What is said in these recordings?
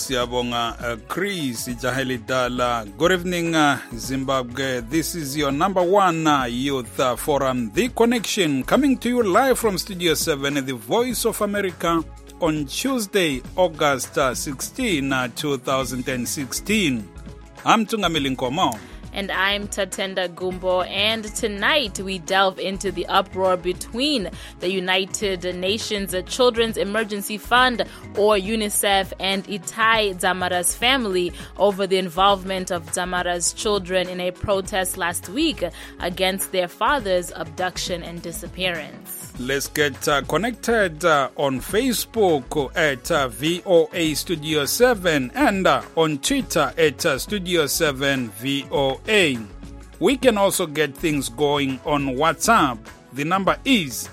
Siyabonga Chris Jahelidala. Good evening Zimbabwe. This is your number one youth forum, The Connection, coming to you live from Studio 7 at the Voice of America on Tuesday, August 16, 2016. I'm Tungamili Nkomo. And I'm Tatenda Gumbo, and tonight we delve into the uproar between the United Nations Children's Emergency Fund, or UNICEF, and Itai Dzamara's family over the involvement of Dzamara's children in a protest last week against their father's abduction and disappearance. Let's get connected on Facebook at VOA Studio 7 and on Twitter at Studio 7 VOA. We can also get things going on WhatsApp. The number is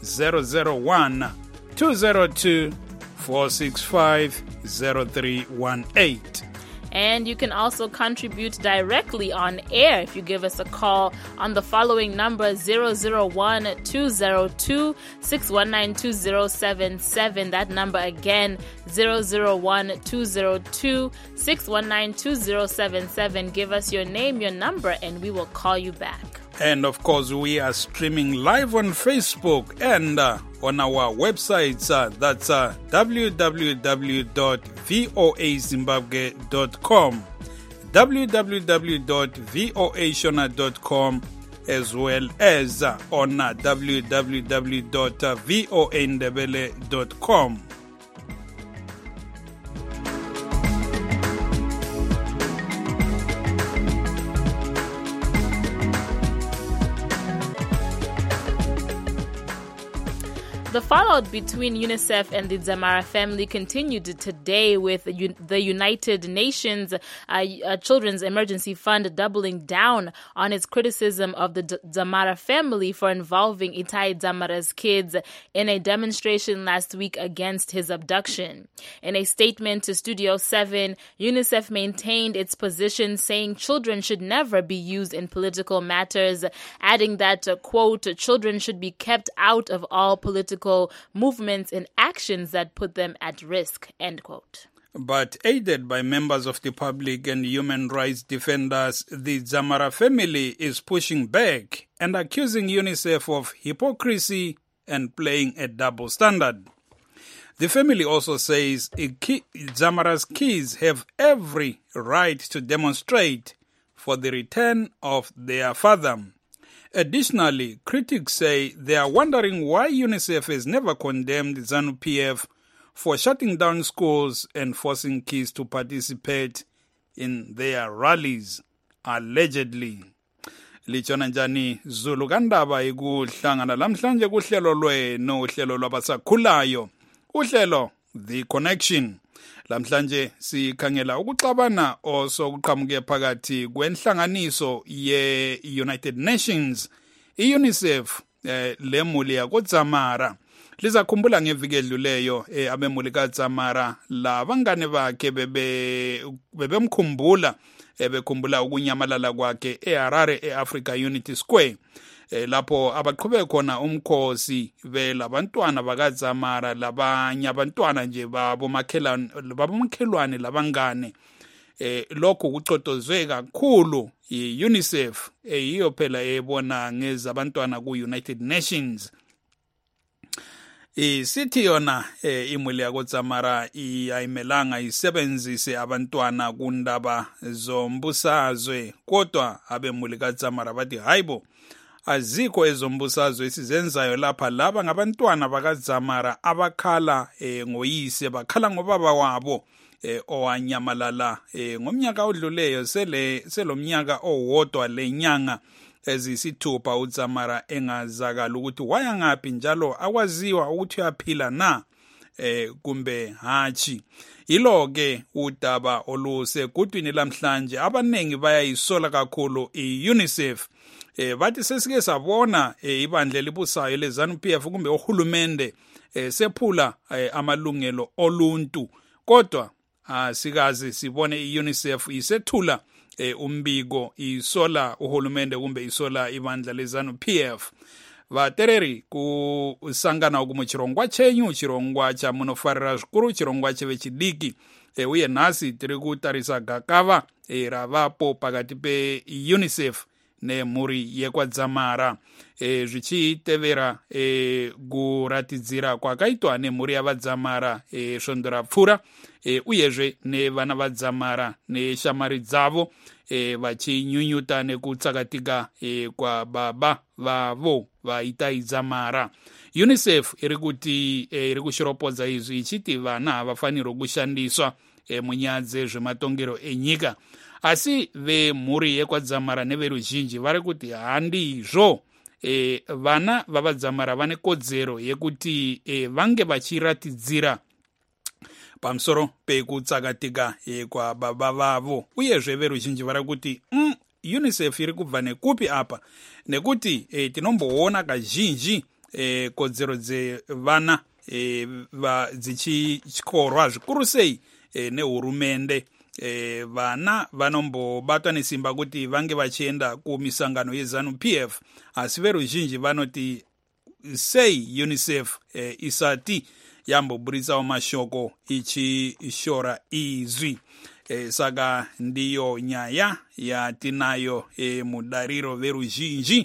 001-202-465-0318. And you can also contribute directly on air if you give us a call on the following number, 001-202-619-2077. That number again, 001-202-619-2077. Give us your name, your number, and we will call you back. And of course, we are streaming live on Facebook and on our websites. That's www.voazimbabwe.com, www.voashona.com, as well as on www.voandebele.com. The fallout between UNICEF and the Dzamara family continued today, with the United Nations Children's Emergency Fund doubling down on its criticism of the Dzamara family for involving Itai Dzamara's kids in a demonstration last week against his abduction. In a statement to Studio 7, UNICEF maintained its position, saying children should never be used in political matters, adding that, quote, children should be kept out of all political movements and actions that put them at risk, end quote. But aided by members of the public and human rights defenders, the Dzamara family is pushing back and accusing UNICEF of hypocrisy and playing a double standard. The family also says Dzamara's kids have every right to demonstrate for the return of their father. Additionally, critics say they are wondering why UNICEF has never condemned ZANU-PF for shutting down schools and forcing kids to participate in their rallies, allegedly. Lichona njani Zulu kandaba ikuhlangana lamhlanje kuhlelo lwenu, uhlelo lwabasakhulayo, uhlelo The Connection. Lamhlanje sikhangela ukuxabana osokuqhamuke phakathi kwenhlanganiso ye-United Nations, i-UNICEF, lemuli yakoDzamara. Lizakhumbula ngeviki edluleyo abemuli kaDzamara labangane bakhe bebemkhumbula bekhumbula ukunyamalala kwakhe eHarare eAfrica Unity Square, lapho abaqhubeka khona umkhosi belabantwana bakaDzamara, labanye abantwana nje babomakhelwane labangane. Lokho kucotozwe kakhulu i-UNICEF, yiyo phela ebona ngezabantwana ku-United Nations. Isithi yona imuli yakoDzamara ayimelanga isebenzise abantwana kundaba zombusazwe, kodwa abemuli kaDzamara bathi hayibo, azikho ezombusazwe esizenzayo lapha. Laba ngabantwana bakaDzamara abakhala ngoyise, bakhala ngobaba wabo owanyamalala ngomnyaka odluleyo, selomnyaka owodwa lenyanga ezisithupha uDzamara engazakala ukuthi waya ngaphi, njalo akwaziwa ukuthi uyaphila na kumbe hatshi. Yilo-ke udaba olusegudwini lamhlanje. Abanengi bayayisola kakhulu i-UNICEF. Bathi sesike sabona ibandla elibusayo leZANU-PF kumbe ohulumende sephula amalungelo oluntu, kodwa sikaze sibone i-UNICEF isethula umbiko, isola uhulumende kumbe isola ibandla leZANU-PF. vatereri kusangana uku muchirongwa chenyu, chirongwa cha munofarira zvikuru, chirongwa chevechidiki, uye nhasi tiri kutarisa gakava ravapo pakati pe-UNICEF nemhuri yekwadzamara zvichitevera kuratidzira kwakaitwa nemhuri yavadzamara svondo rapfuura uyezve nevana vadzamara neshamari dzavo vachinyunyuta nekutsakatika kwababa vavo vaitaidzamara. UNICEF iri kushoropodza izvi ichiti vana havafanirwi kushandiswa munyaya dzezvematongero enyika, asi vemhuri yekwadzamara neveruzhinji vari kuti handizvo. Vana vavadzamara vane kodzero yekuti vange vachiratidzira pamusoro pekutsakatika kwababa vavo, uyezve veruzhinji vari kuti UNICEF iri kubva nekupi apa, nekuti tinomboona kazhinji kodzero dzevana dzichityorwa zvikuru sei nehurumende. Vana vanombobatwa nesimba kuti vange vachienda kumisangano yeZANU-PF, asi veruzhinji vanoti sei UNICEF isati yamboburitsawo mashoko ichishora izvi. Saka ndiyo nyaya yatinayo mudariro veruzhinji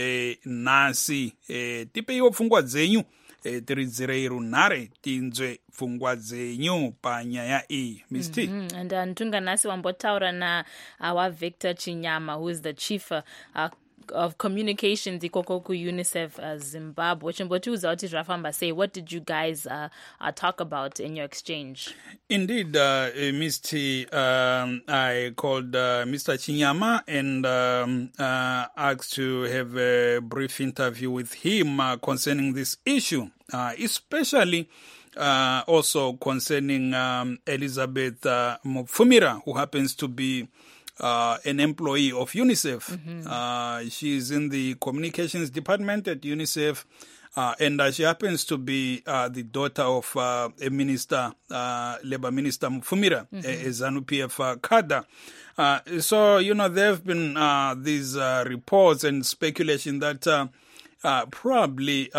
nhasi. Tipeiwo pfungwa dzenyu, tiridzirei runhare tinzwe pfungwa dzenyu panyaya iyi. Ms. T. And ntunga nhasi wambotaura nawa Victor Chinyama, who is the chief of communications ikoko ku-UNICEF Zimbabwe. Chimbotiudza kuti zvafamba sei. What did you guys talk about in your exchange? Indeed, Ms. T, I called Mr. Chinyama and asked to have a brief interview with him concerning this issue, especially also concerning Elizabeth Mupfumira, who happens to be an employee of UNICEF. She is in the communications department at UNICEF, and she happens to be the daughter of a minister, Labour Minister Mupfumira, a ZANU-PF cadre. So, there have been these reports and speculation that probably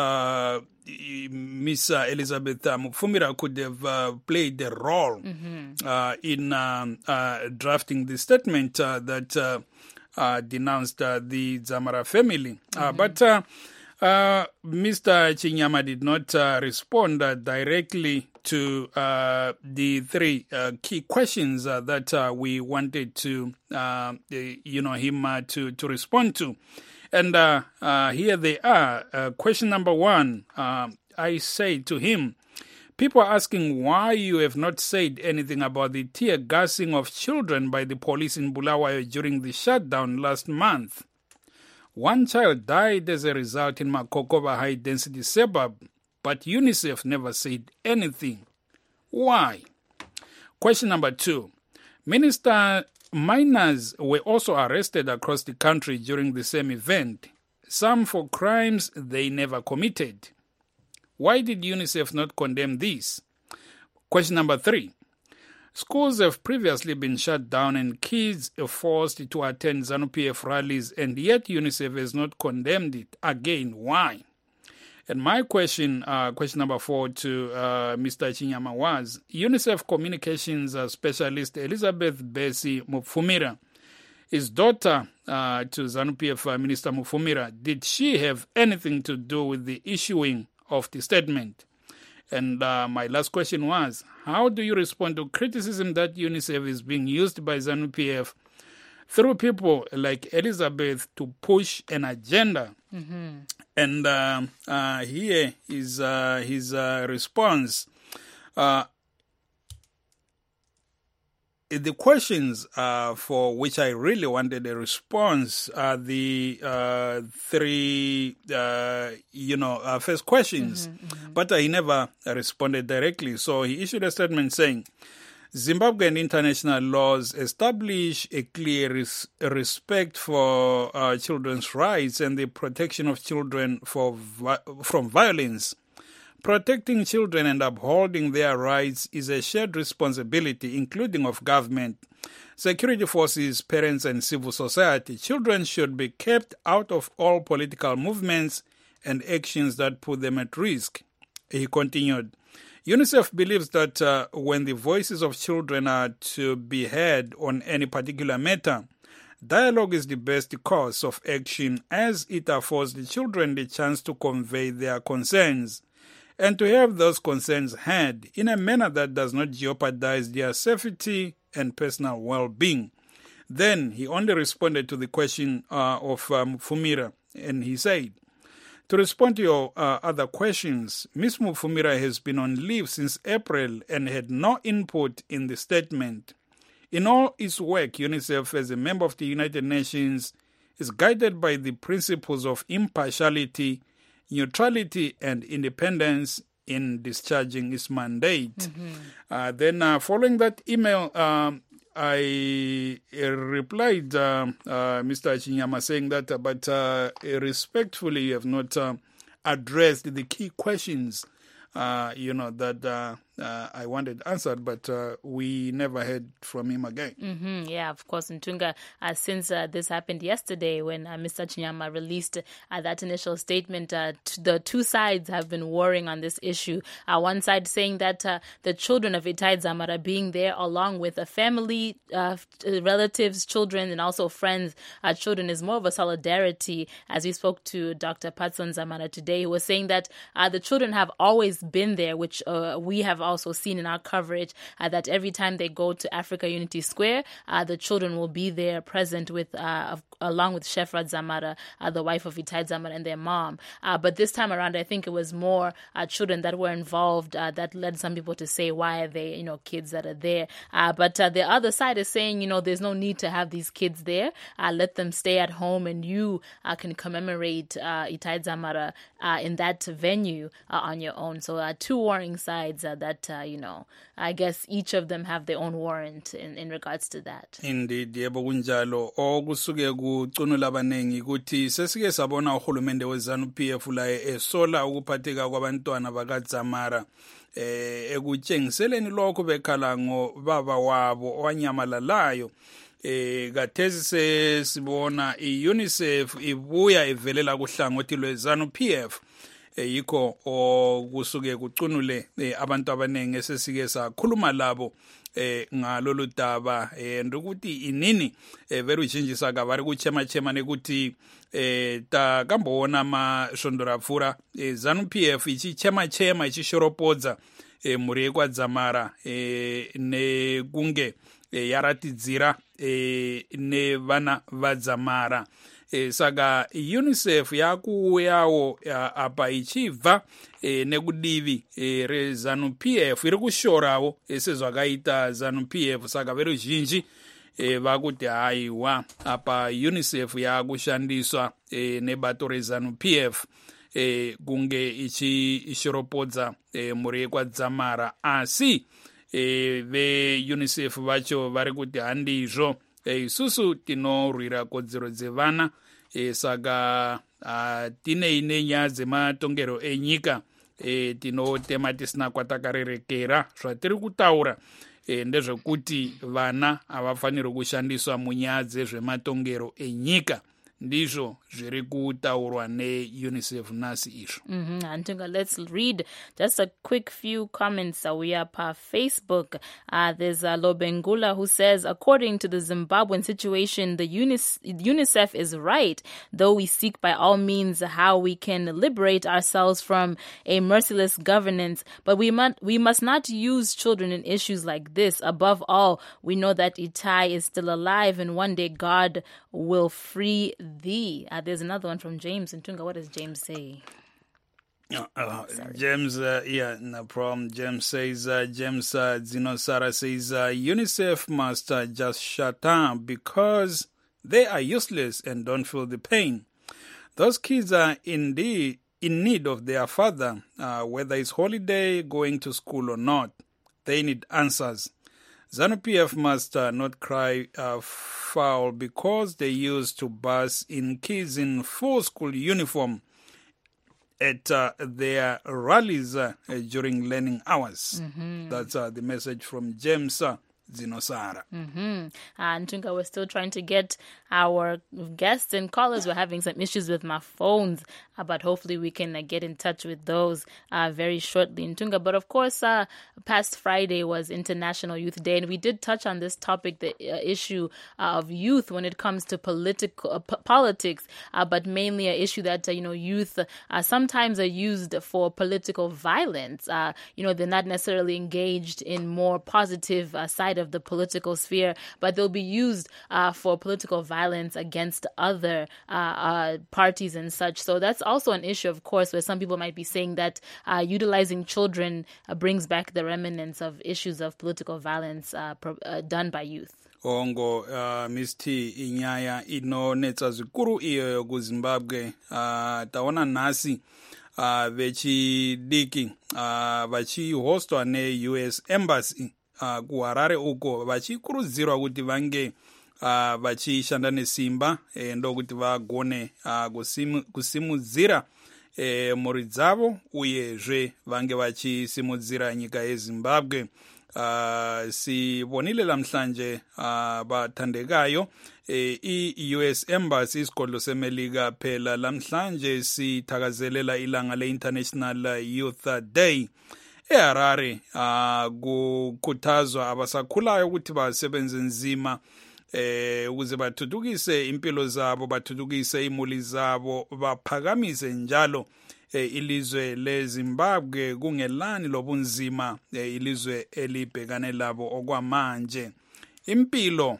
Miss Elizabeth Mupfumira could have played a role in drafting the statement that denounced the Dzamara family. But Mr. Chinyama did not respond directly to the three key questions that we wanted to, him to respond to. And here they are. Question number one, I say to him, people are asking why you have not said anything about the tear gassing of children by the police in Bulawayo during the shutdown last month. One child died as a result in Makokova high-density suburb, but UNICEF never said anything. Why? Question number two, minors were also arrested across the country during the same event, some for crimes they never committed. Why did UNICEF not condemn this? Question number three, schools have previously been shut down and kids are forced to attend ZANU-PF rallies, and yet UNICEF has not condemned it. Again, why? And my question, question number four to Mr. Chinyama was, UNICEF communications specialist Elizabeth Bessie Mupfumira, his daughter to ZANU-PF Minister Mupfumira, did she have anything to do with the issuing of the statement? And my last question was, how do you respond to criticism that UNICEF is being used by ZANU-PF through people like Elizabeth to push an agenda? And here is his response. The questions for which I really wanted a response are the three, first questions. But he never responded directly. So he issued a statement saying, Zimbabwean international laws establish a clear respect for children's rights and the protection of children from violence. Protecting children and upholding their rights is a shared responsibility, including of government, security forces, parents, and civil society. Children should be kept out of all political movements and actions that put them at risk. He continued, UNICEF believes that when the voices of children are to be heard on any particular matter, dialogue is the best course of action, as it affords the children the chance to convey their concerns and to have those concerns heard in a manner that does not jeopardize their safety and personal well-being. Then he only responded to the question of Mufumira, and he said, to respond to your other questions, Ms. Mufumira has been on leave since April and had no input in the statement. In all its work, UNICEF, as a member of the United Nations, is guided by the principles of impartiality, neutrality, and independence in discharging its mandate. Then following that email, I replied, Mr. Chinyama, saying that, but respectfully, you have not addressed the key questions, that I wanted answered, but we never heard from him again. Yeah, of course, Ntunga, since this happened yesterday when Mr. Chinyama released that initial statement, the two sides have been warring on this issue. One side saying that the children of Itai Dzamara being there along with a family, relatives, children, and also friends, children is more of a solidarity. As we spoke to Dr. Patson Dzamara today, he was saying that the children have always been there, which we have also seen in our coverage, that every time they go to Africa Unity Square, the children will be there present with along with Shefra Dzamara, the wife of Itai Dzamara, and their mom. But this time around, I think it was more children that were involved that led some people to say, why are they, kids that are there? But the other side is saying, there's no need to have these kids there. Let them stay at home, and you can commemorate Itai Dzamara in that venue on your own. So two warring sides that, I guess each of them have their own warrant in regards to that. Indeed, yebo kunjalo. Okusuke kucunula abanengi ukuthi sesike sabona uhulumende weZANU-PF la esola ukuphatheka kwabantwana bakaDzamara ekutshengiseleni lokho bekhala ngobaba wabo owanyamalalayo. Kathesi sesibona iUNICEF ibuya ivelela kuhlangothi lweZANU-PF. Yikho okusuke kucunule abantu abanengi esesike sakhuluma labo ngalolu daba ukuthi inini veri uchinjisa kavari kuchema nekuti takambona amashondora pfura ZANU-PF ichichema ichishoropodza mhuri yekwadzamara nekunge yaratidzira nevana vadzamara. Saka UNICEF yakuuyawo apa ichibva nekudivi reZANU-PF iri kushorawo sezvakaita ZANU-PF. Saka veruzhinji vakuti haiwa apa UNICEF yakushandiswa nebato reZANU-PF kunge ichishoropodza mhuri yekwadzamara, asi veUNICEF vacho vari kuti handizvo, isusu tinorwira kodzero dzevana, saka tine nyaya dzematongero enyika tinotema tisina kwatakarerekera. Zvatiri kutaura ndezvekuti vana havafaniri kushandiswa munyaya dzezvematongero enyika. Ndizvo zviri kutaurwa neUNICEF nasi izvo. Antunga, let's read just a quick few comments we are per Facebook. There's Lobengula who says, according to the Zimbabwean situation, the UNICEF is right, though we seek by all means how we can liberate ourselves from a merciless governance. But we must not use children in issues like this. Above all, we know that Itai is still alive, and one day God will free thee. There's another one from James. And Tunga, what does James say? James, no problem. James says, Zino Sara says, UNICEF must just shut down because they are useless and don't feel the pain. Those kids are indeed in need of their father, whether it's holiday, going to school or not. They need answers. ZANU-PF must not cry foul because they used to bus in kids in full school uniform at their rallies during learning hours. That's the message from James dzinosara. Ntunga, we're still trying to get our guests and callers. We're having some issues with my phones, but hopefully we can get in touch with those very shortly, Ntunga. But of course, past Friday was International Youth Day, and we did touch on this topic, the issue of youth when it comes to politics, but mainly an issue that youth sometimes are used for political violence. They're not necessarily engaged in more positive side of the political sphere, but they'll be used for political violence against other parties and such. So that's also an issue, of course, where some people might be saying that utilizing children brings back the remnants of issues of political violence done by youth. Ongo Miss T inyaya inonetsa zvikuru iyo kuZimbabwe taona nhasi vechidiki vachihostwa ne-US Embassy kuHarare uko vachikurudzirwa kuti vange vachishanda nesimba ndokuti vagone kusimudzira mhuri dzavo uyezve vange vachisimudzira nyika yeZimbabwe. Sibonile lamhlanje bathandekayo i-US Embassy isigodlo semelika phela lamhlanje sithakazelela ilanga le-International Youth Day eHarare kukhuthazwa abasakhulayo ukuthi basebenze nzima ukuze bathuthukise impilo zabo, bathuthukise imuli zabo, baphakamise njalo ilizwe leZimbabwe kungelani lobunzima ilizwe elibhekane labo okwamanje. Impilo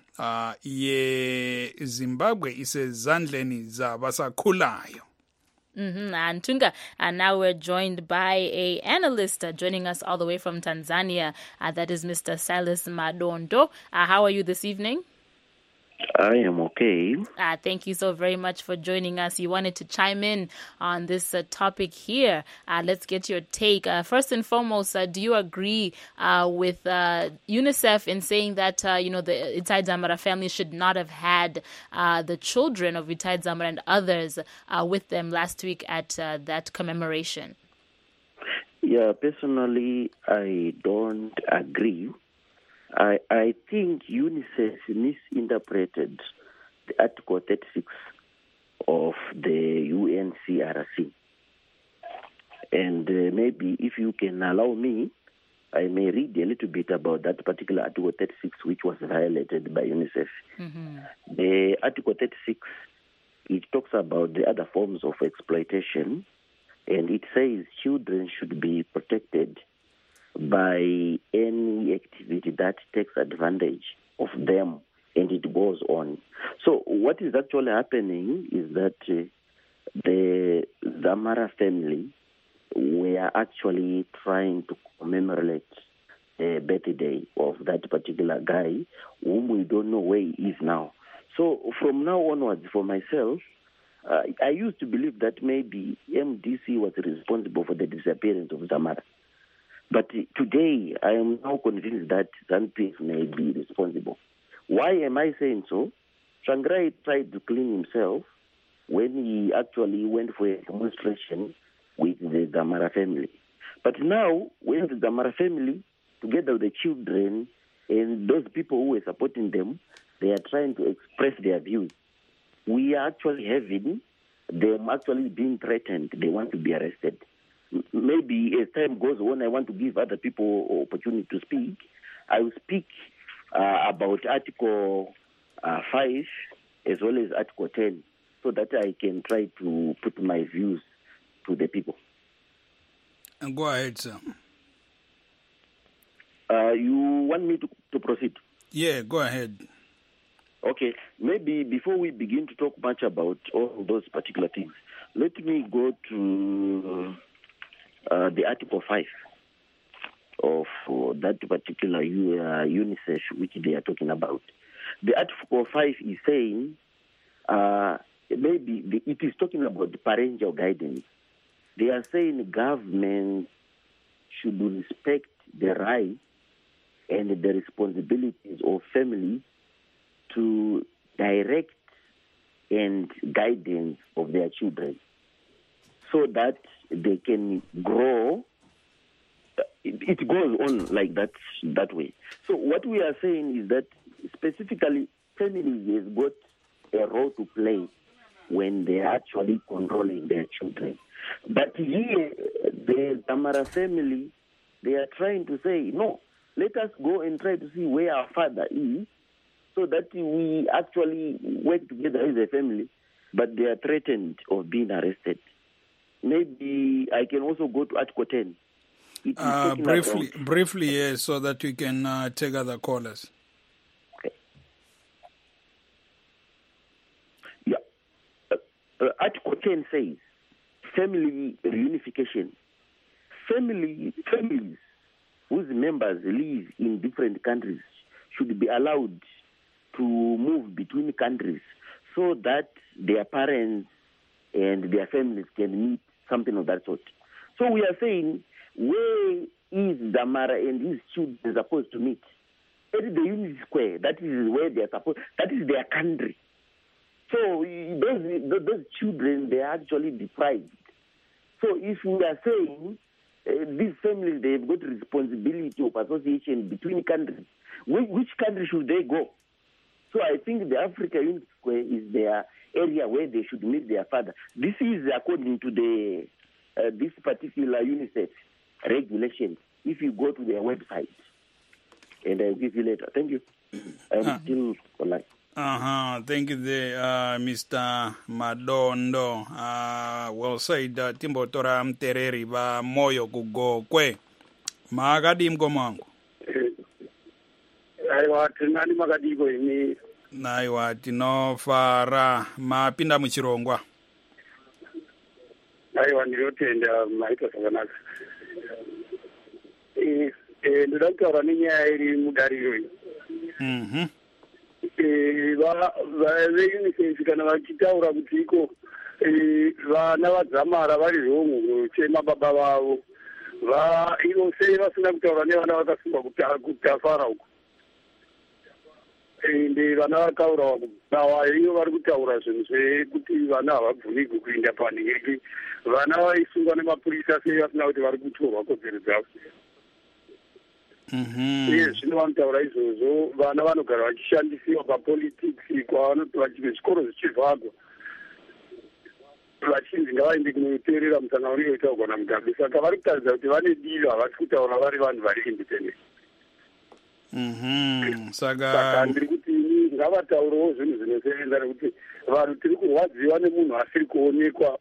yeZimbabwe isezandleni zabasakhulayo. Ntunga, and now we're joined by an analyst joining us all the way from Tanzania. That is Mr. Silas Madondo. How are you this evening? I am okay. Thank you so very much for joining us. You wanted to chime in on this topic here. Let's get your take. First and foremost, do you agree with UNICEF in saying that, the Itai Dzamara family should not have had the children of Itai Dzamara and others with them last week at that commemoration? Yeah, personally, I don't agree. I think UNICEF misinterpreted the Article 36 of the UNCRC. And maybe if you can allow me, I may read a little bit about that particular Article 36 which was violated by UNICEF. The Article 36, it talks about the other forms of exploitation, and it says children should be protected by any activity that takes advantage of them, and it goes on. So what is actually happening is that the Dzamara family were actually trying to commemorate the birthday of that particular guy, whom we don't know where he is now. So from now onwards, for myself, I used to believe that maybe MDC was responsible for the disappearance of Dzamara. But today, I am now convinced that ZANU-PF may be responsible. Why am I saying so? Tsvangirai tried to clean himself when he actually went for a demonstration with the Dzamara family. But now, when the Dzamara family, together with the children and those people who were supporting them, they are trying to express their views. We are actually having them actually being threatened. They want to be arrested. Maybe as time goes on, I want to give other people opportunity to speak. I will speak about Article 5 as well as Article 10 so that I can try to put my views to the people. And go ahead, sir. You want me to proceed? Yeah, go ahead. Okay. Maybe before we begin to talk much about all those particular things, let me go to the Article 5 of that particular UNICEF which they are talking about. The Article 5 is saying, it is talking about the parental guidance. They are saying government should respect the rights and the responsibilities of families to direct and guidance of their children, so that they can grow it goes on like that way. So what we are saying is that specifically families have got a role to play when they are actually controlling their children. But here, the Zamara family, they are trying to say, no, let us go and try to see where our father is so that we actually work together as a family, but they are threatened of being arrested. Maybe I can also go to Article 10. Briefly, yes, so that we can take other callers. Okay. Yeah. Article 10 says family reunification. Families whose members live in different countries should be allowed to move between countries so that their parents and their families can meet, something of that sort. So we are saying, where is Zamara and his children supposed to meet? At the Unity Square. That is where they are supposed. That is their country. So those children, they are actually deprived. So if we are saying these families, they've got responsibility of association between countries, which country should they go? So I think the Africa Unity Square is their area where they should meet their father. This is according to the this particular UNICEF regulation. If you go to their website, and I'll give you later. Thank you. I'm still online. Thank you, Mr. Madondo. Well said, Timbotora Mtereri ba moyo kugokwe. Magadi mgomangu. Aiwa, tinani magadigo ini. Naiwa, tinofara mapinda muchirongwa. Aiwa, nilotenda maita savanaka. Ndakutaura nenyaya iri mudariro iyi. VeUNICEF kana vachitaura kuti iko vana vadzamara vari home chema baba vavo ivo sei vasina kutaura nevana vakasungwa kutafara uko ende vana vakaurawa kubawa iyo vari kutaura zvinhu zvekuti vana havabvumigwi kuenda panhingeki vana vaisungwa nemapurisa sei vasina kuti vari kutorwa kodzero dzavo. Uye zvino vanotaura izvozvo vana vanogara vachishandisiwa papolitics kwavanoti vachibve zvikoro zvichivhagwa vachinzi ngavaende kunoteerera musangano unenge uitaurwa naMugabe. Saka vari kutaridza kuti vane divi havasi kutaura vari vanhu vari independent. Saka ndiri kuti ngavataurewo zvinhu zvinosevenza nekuti vanhu tiri kurwadziwa nemunhu asiri kuonekwa.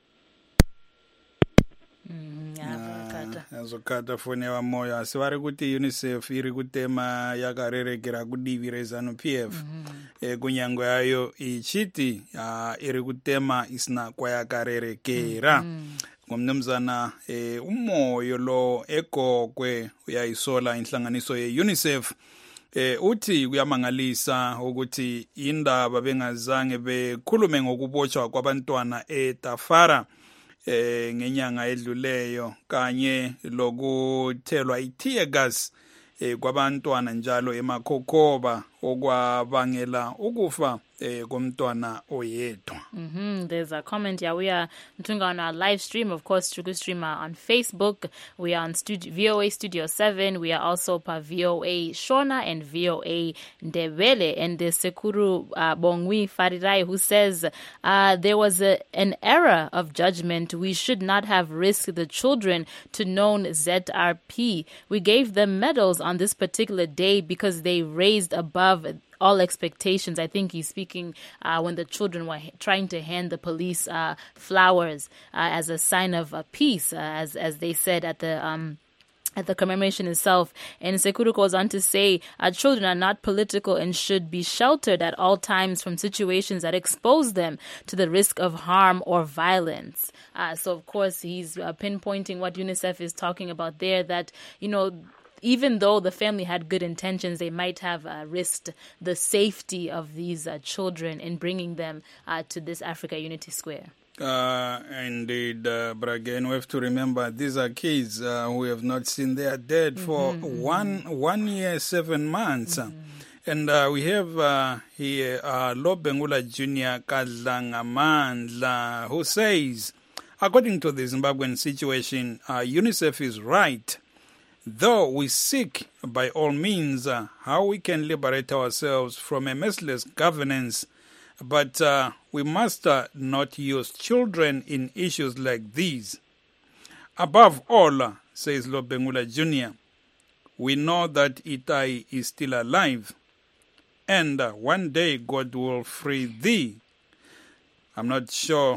Azokata fone wa moyo asi vari kuti UNICEF iri kutema yakarerekera kudivi reZANU-PF kunyange yayo ichiti iri kutema isina kwayakarerekera. Ngomnumzana umoyo lo egogwe uyayisola inhlanganiso ye-UNICEF uthi kuyamangalisa ukuthi indaba bengazange bekhulume ngokubotshwa kwabantwana eTafara ngenyanga edluleyo kanye lokuthelwa i-tear gas kwabantwana njalo eMakhokoba okwabangela ukufa komntwana oyedwa. There's a comment here. We are on our live stream, of course, Truku Streamer on Facebook. We are on VOA Studio 7. We are also per VOA Shona and VOA Ndebele. And the Sekuru Bongwi Farirai, who says there was an error of judgment. We should not have risked the children to known ZRP. We gave them medals on this particular day because they raised above all expectations. I think he's speaking when the children were trying to hand the police flowers as a sign of peace, as they said at the commemoration itself. And Sekuru goes on to say, our children are not political and should be sheltered at all times from situations that expose them to the risk of harm or violence. So, of course, he's pinpointing what UNICEF is talking about there, that, you know, even though the family had good intentions, they might have risked the safety of these children in bringing them to this Africa Unity Square. Indeed, but again, we have to remember these are kids who have not seen their dad for 1 year, 7 months. And we have here Lobengula Jr. Kadlangamandla, who says, according to the Zimbabwean situation, UNICEF is right though we seek by all means how we can liberate ourselves from a merciless governance, but we must not use children in issues like these. Above all, says Lobengula Jr., we know that Itai is still alive, and one day God will free thee. I'm not sure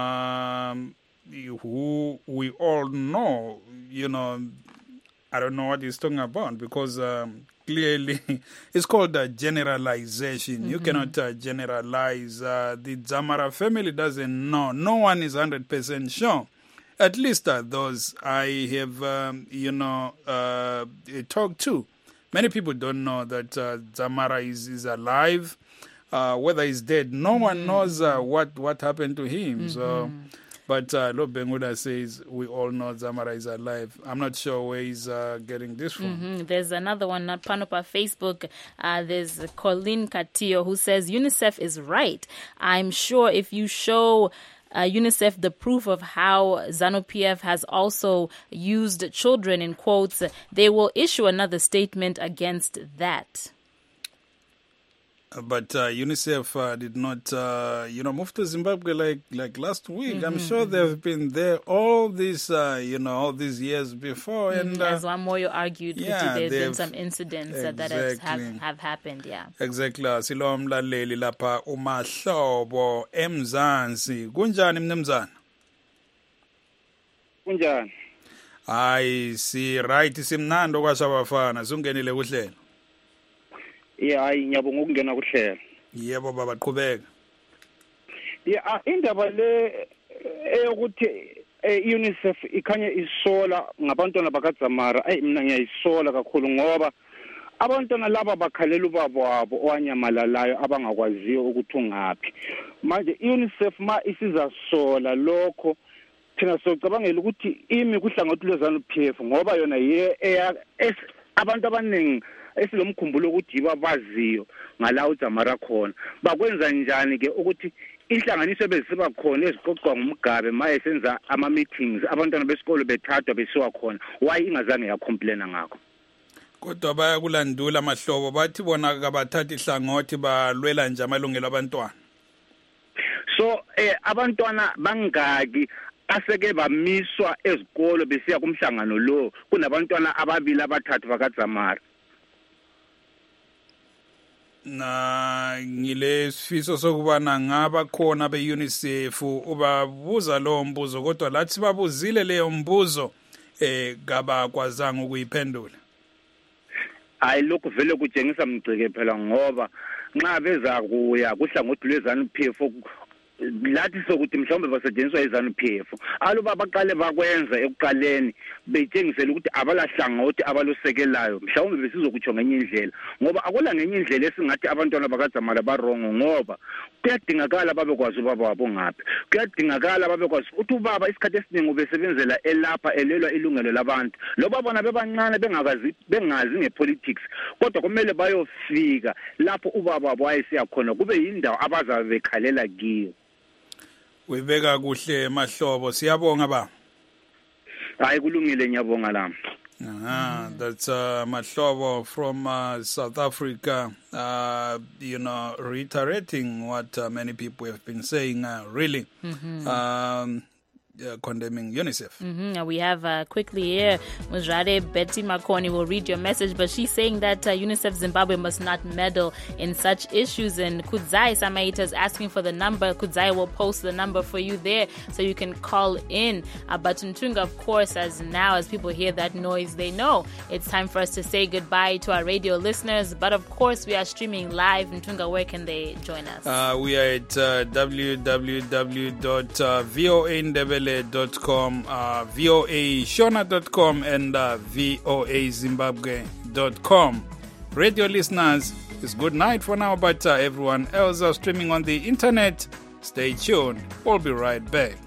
who we all know, I don't know what he's talking about, because clearly it's called a generalization. Mm-hmm. You cannot generalize. The Zamara family doesn't know. No one is 100% sure. At least those I have, talked to. Many people don't know that Zamara is alive. Whether he's dead, no one knows what happened to him. Mm-hmm. So, but Lobengula says we all know Zamara is alive. I'm not sure where he's getting this from. Mm-hmm. There's another one, not Panopa Facebook. There's Colleen Katillo who says UNICEF is right. I'm sure if you show UNICEF the proof of how ZANU-PF has also used children in quotes, they will issue another statement against that. But UNICEF did not, move to Zimbabwe like last week. Mm-hmm. I'm sure they've been there all these, all these years before. Mm-hmm. And as Wamoyo argued, there's been some incidents that have happened. Yeah, exactly. Silo mlaleli lapha uMahlobo eMzansi. Kunjani mnumzana? Kunjani? Hayi si right simnando kwashabafana sungenile kuhlela. Hayi ngiyabonga ukungena kuhlela. Yebo baba qhubeka. Indaba le ukuthi UNICEF ikhanye isola ngabantwana bakaZamara. Mina ngiyayisola kakhulu ngoba abantwana laba bakhalela ubaba wabo owanyamalalayo abangakwaziyo ukuthi ungaphi. Manje UNICEF ma isizasola lokho thina socabangela ukuthi imi kuhlangothi lwezanu-PF ngoba yona abantu abaningi esilomkhumbulo ukuthi yiba baziyo ngala uZamara khona. Bakwenza njani ke ukuthi inhlanganiso bezisiba khona eziqoqwa ngumgabe maye senza ama-meetings abantwana besikolo bethathwa besiwa khona, why ingazange yacomplaina ngakho? Kodwa bayakulandula Mahlobo, bathi bona kabathatha ihlangothi balwela nje amalungelo abantwana. So abantwana bangaki aseke bamiswa ezikolo besiya kumhlangano lo kunabantwana ababili abathathu bakaZamara? Na ngile sifiso sokubana ngaba khona beUNICEF ubabuza lo mbuzo, kodwa lathi babuzile leyo mbuzo gaba kwazanga ukuyiphendula. Hayi lokho vele kutshengisa mgcike phela ngoba nxa beza kuya kuhlangothi lwezanu-PF lathi sokuthi mhlawumbe basetshenziswa izanu-PF aluba baqale bakwenza ekuqaleni betshengisela ukuthi abalahlangothi abalusekelayo, mhlawumbe besizokutsho ngenye indlela ngoba akula ngenye indlela esingathi abantwana bakaZamara barongo, ngoba kuyadingakala babekwazi ubaba wabo ngaphi, kuyadingakala babekwazi ukuthi ubaba isikhathi esiningi ubesebenzela elapha elelwa ilungelo labantu loba bona bebancane bengazi ngepolitics, kodwa kumele bayofika lapho ubaba wabo wayesiya khona kube yindawo abazabe bekhalela kiyo. Webeka kuhle Mahlobo, siyabonga ba. Hayi kulungile ngiyabonga lami. That's Mahlobo from South Africa, reiterating what many people have been saying, really. Mm-hmm. Condemning UNICEF. Mm-hmm. We have quickly here, Muzrade Betty Makoni will read your message, but she's saying that UNICEF Zimbabwe must not meddle in such issues. And Kudzai Samaita is asking for the number. Kudzai will post the number for you there so you can call in. But Ntunga, of course, as people hear that noise, they know it's time for us to say goodbye to our radio listeners. But of course, we are streaming live. Ntunga, where can they join us? We are at www.voaindebele.com, voashona.com, and voazimbabwe.com. Radio listeners, it's good night for now, but everyone else streaming on the internet, stay tuned. We'll be right back.